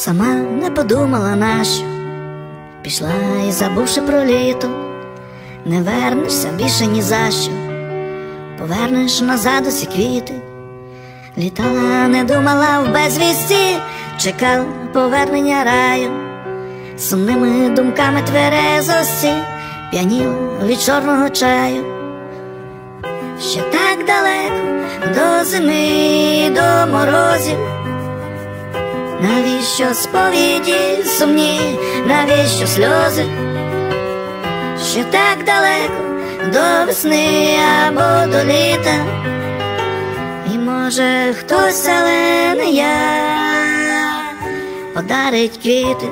Сама не подумала, нащо пішла і, забувши про літо, не вернешся більше ні за що, повернеш назад усі квіти. Літала, не думала в безвісті, чекала повернення раю, сумними думками тверезості п'яніла від чорного чаю. Ще так далеко до зими, до морозів, навіщо сповіді сумні, навіщо сльози? Ще так далеко до весни або до літа, і може хтось, але не я, подарить квіти.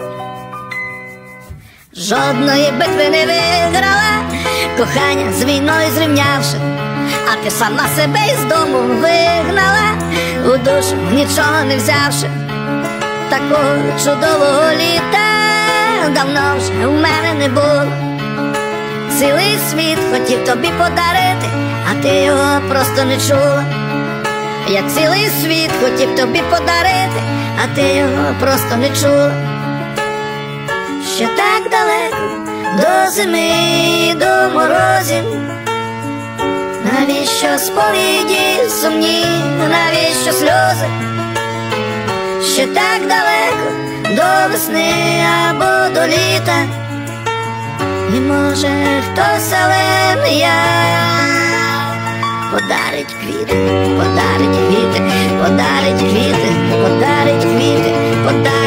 Жодної битви не виграла, кохання з війною зрівнявши, а ти сама себе із дому вигнала, у душу нічого не взявши. Такого чудового літа давно вже у мене не було. Цілий світ хотів тобі подарити, а ти його просто не чула. Я цілий світ хотів тобі подарити, а ти його просто не чула. Ще так далеко до зими, до морозів, навіщо сповіді сумні, навіщо сльози? Ще так далеко до весни або до літа, і може хтось, але не я, подарить квіти, подарить квіти, подарить квіти, подарить квіти, подарить